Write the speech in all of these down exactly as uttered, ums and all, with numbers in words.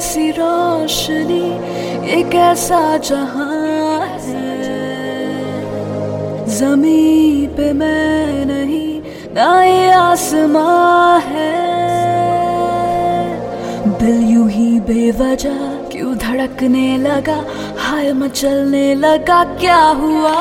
कैसी रोशनी, ये कैसा जहां है। ज़मीं पे मैं नहीं, ना ये आसमां है। दिल यूं ही बेवजह क्यों धड़कने लगा, हाय मचलने लगा, क्या हुआ?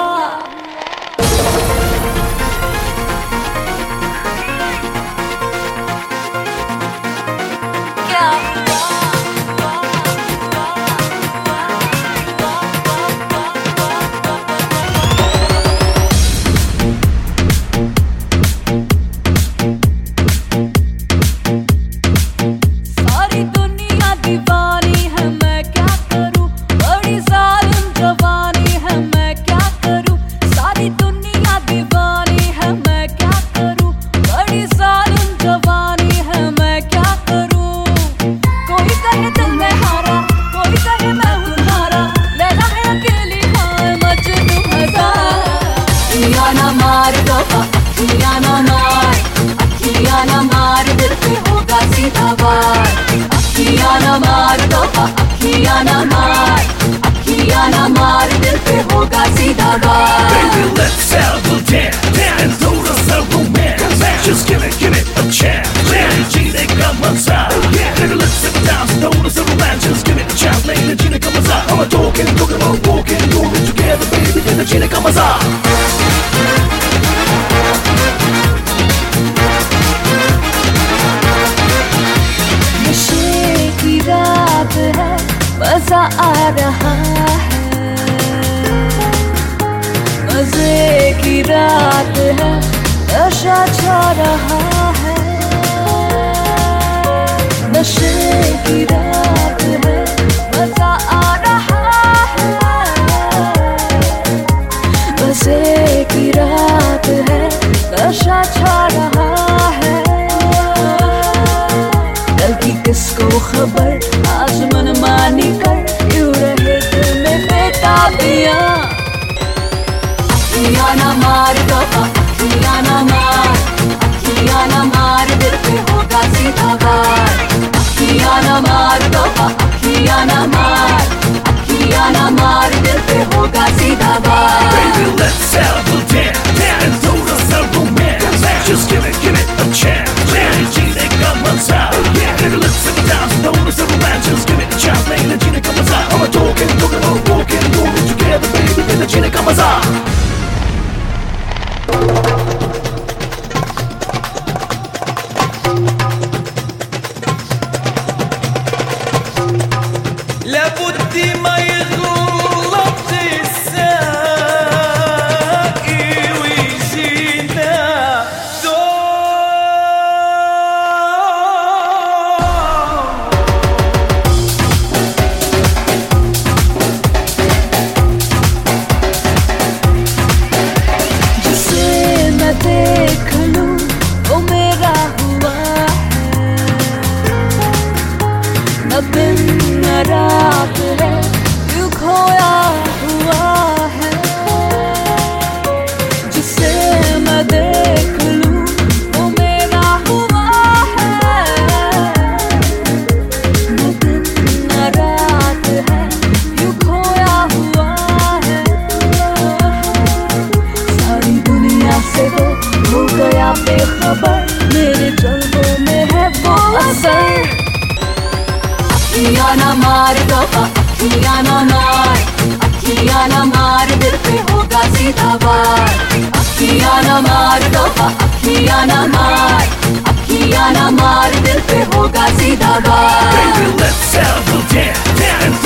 अखियाँ ना मार, अखियाँ ना मार, दिल पे होगा सीधा वार। अखियाँ ना मार तो अखियाँ ना मार, अखियाँ ना मार, दिल पे होगा सीधा वार। Baby, let's have a dance and throw the sun romance. Just give it, give it a chance. Lady Gina, come inside. Baby, let's sit down and throw the sun romance. Just give it a chance. Lady Gina, come inside. I'm a talking, talking about walking, doing it together, baby. Lady Gina, come inside. रात है, मजा आ रहा है। मजे की रात है, नशा छा रहा है। नशे की रात है, मजा आ रहा है। मजे की रात है, नशा छा रहा है। कल की किसको खबर, आज मनमानी कर क्यों रहे दिल में बेताबियां। अखियाँ ना मार तो अखियाँ ना मार, अखियाँ ना मार, दिल पे होगा सीधा वार। अखियाँ ना मार तो अखियाँ ना मार, अखियाँ ना मार, दिल पे होगा सीधा वार। Baby, let's have a dance and throw the sun romance. Just give it, give it a chance. Lady Gina, come inside. Baby, let's sit down and throw the sun romance. Just give it a chance. Lady Gina, come inside. I'm a talking, talking about walking, doing it together, baby. Lady Gina, come inside. لابد ما يغلط الساقي ويجينا जिसे मैं देख लूं वो मेरा हुआ है। न दिन न रात है, यूं खोया हुआ है। जिसे मैं देख लूं वो मेरा हुआ है। न दिन न रात है, यूं खोया हुआ है। सारी दुनिया से तो हो गया बेखबर, मेरे जल्दों में है वो असर। अखियाँ ना मार तो अखियाँ ना मार, अखियाँ ना मार, दिल पे होगा सीधा वार। अखियाँ ना मार तो अखियाँ ना मार, अखियाँ ना मार, दिल पे होगा सीधा वार। Baby, let's have a dance and